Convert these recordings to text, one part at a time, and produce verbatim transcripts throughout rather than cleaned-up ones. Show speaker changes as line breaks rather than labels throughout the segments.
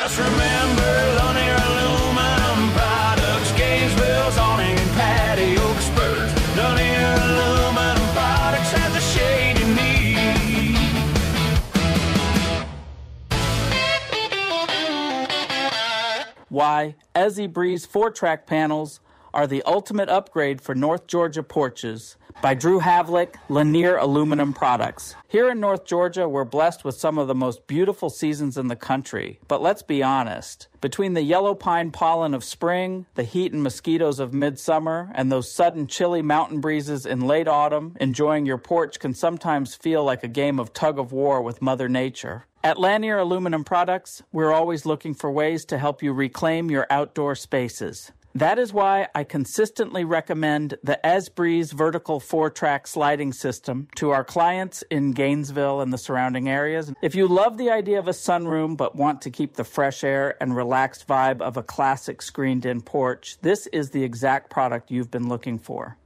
Just remember Lanier Aluminum Products, Gainesville's awning and patio experts. Lanier Aluminum Products has the shade you need.
Why Ezzy Breeze four-track panels are the ultimate upgrade for North Georgia porches by Drew Havlick, Lanier Aluminum Products. Here in North Georgia, we're blessed with some of the most beautiful seasons in the country. But let's be honest, between the yellow pine pollen of spring, the heat and mosquitoes of midsummer, and those sudden chilly mountain breezes in late autumn, enjoying your porch can sometimes feel like a game of tug of war with Mother Nature. At Lanier Aluminum Products, we're always looking for ways to help you reclaim your outdoor spaces. That is why I consistently recommend the EzBreeze vertical four-track sliding system to our clients in Gainesville and the surrounding areas. If you love the idea of a sunroom but want to keep the fresh air and relaxed vibe of a classic screened-in porch, this is the exact product you've been looking for.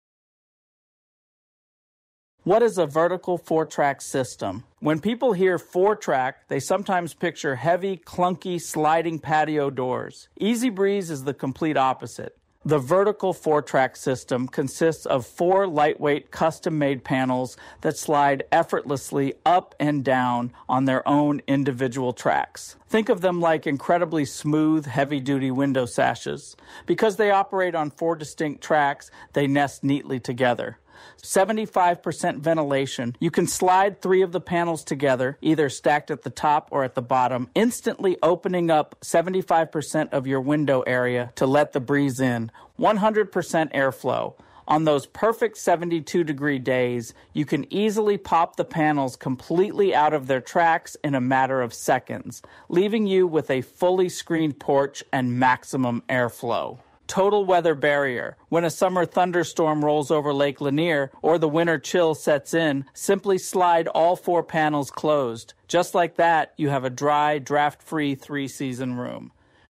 What is a vertical four-track system? When people hear four-track, they sometimes picture heavy, clunky, sliding patio doors. EzBreeze is the complete opposite. The vertical four-track system consists of four lightweight, custom-made panels that slide effortlessly up and down on their own individual tracks. Think of them like incredibly smooth, heavy-duty window sashes. Because they operate on four distinct tracks, they nest neatly together. seventy-five percent ventilation. You can slide three of the panels together, either stacked at the top or at the bottom, instantly opening up seventy-five percent of your window area to let the breeze in. one hundred percent airflow. On those perfect seventy-two degree days, you can easily pop the panels completely out of their tracks in a matter of seconds, leaving you with a fully screened porch and maximum airflow. Total weather barrier. When a summer thunderstorm rolls over Lake Lanier or the winter chill sets in, simply slide all four panels closed. Just like that, you have a dry, draft-free three-season room.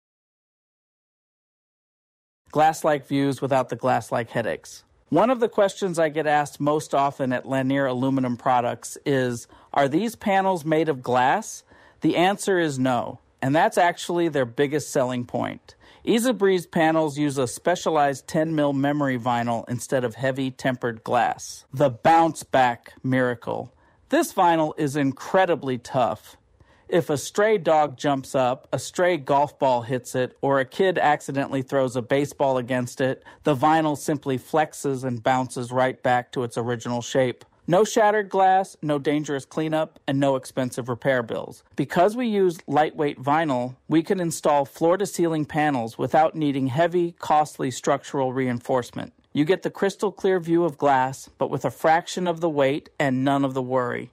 Glass-like views without the glass-like headaches. One of the questions I get asked most often at Lanier Aluminum Products is, are these panels made of glass? The answer is no, and that's actually their biggest selling point. EzBreeze panels use a specialized ten mil memory vinyl instead of heavy tempered glass. The bounce back miracle. This vinyl is incredibly tough. If a stray dog jumps up, a stray golf ball hits it, or a kid accidentally throws a baseball against it, the vinyl simply flexes and bounces right back to its original shape. No shattered glass, no dangerous cleanup, and no expensive repair bills. Because we use lightweight vinyl, we can install floor-to-ceiling panels without needing heavy, costly structural reinforcement. You get the crystal clear view of glass, but with a fraction of the weight and none of the worry.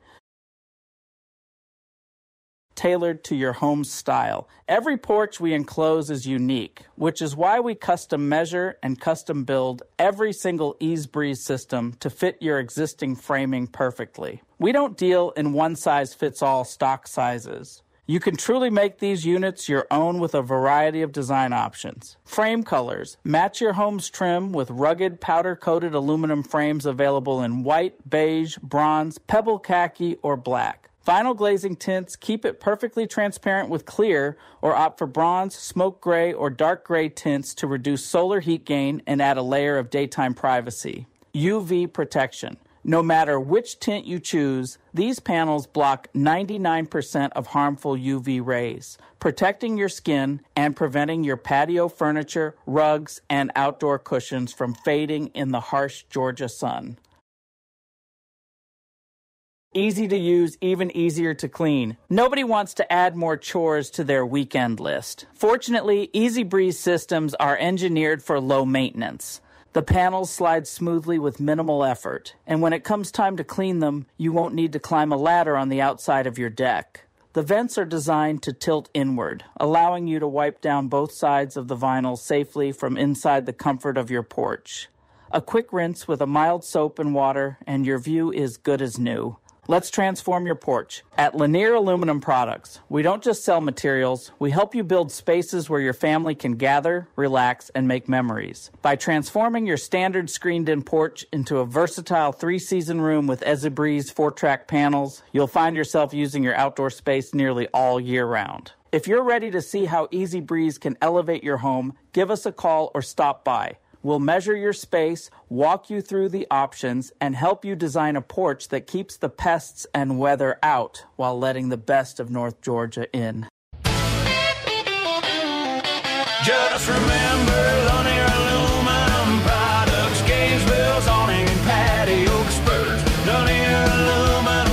Tailored to your home's style. Every porch we enclose is unique, which is why we custom measure and custom build every single EzBreeze system to fit your existing framing perfectly. We don't deal in one-size-fits-all stock sizes. You can truly make these units your own with a variety of design options. Frame colors. Match your home's trim with rugged powder-coated aluminum frames available in white, beige, bronze, pebble khaki, or black. Vinyl glazing tints, keep it perfectly transparent with clear, or opt for bronze, smoke gray, or dark gray tints to reduce solar heat gain and add a layer of daytime privacy. U V protection. No matter which tint you choose, these panels block ninety-nine percent of harmful U V rays, protecting your skin and preventing your patio furniture, rugs, and outdoor cushions from fading in the harsh Georgia sun. Easy to use, even easier to clean. Nobody wants to add more chores to their weekend list. Fortunately, EzBreeze systems are engineered for low maintenance. The panels slide smoothly with minimal effort, and when it comes time to clean them, you won't need to climb a ladder on the outside of your deck. The vents are designed to tilt inward, allowing you to wipe down both sides of the vinyl safely from inside the comfort of your porch. A quick rinse with a mild soap and water, and your view is good as new. Let's transform your porch. At Lanier Aluminum Products, we don't just sell materials, we help you build spaces where your family can gather, relax, and make memories. By transforming your standard screened-in porch into a versatile three-season room with EasyBreeze four-track panels, you'll find yourself using your outdoor space nearly all year round. If you're ready to see how EasyBreeze can elevate your home, give us a call or stop by. We'll measure your space, walk you through the options, and help you design a porch that keeps the pests and weather out while letting the best of North Georgia in.
Just remember Lanier Aluminum Products, Gainesville's awning and patio experts. Lanier Aluminum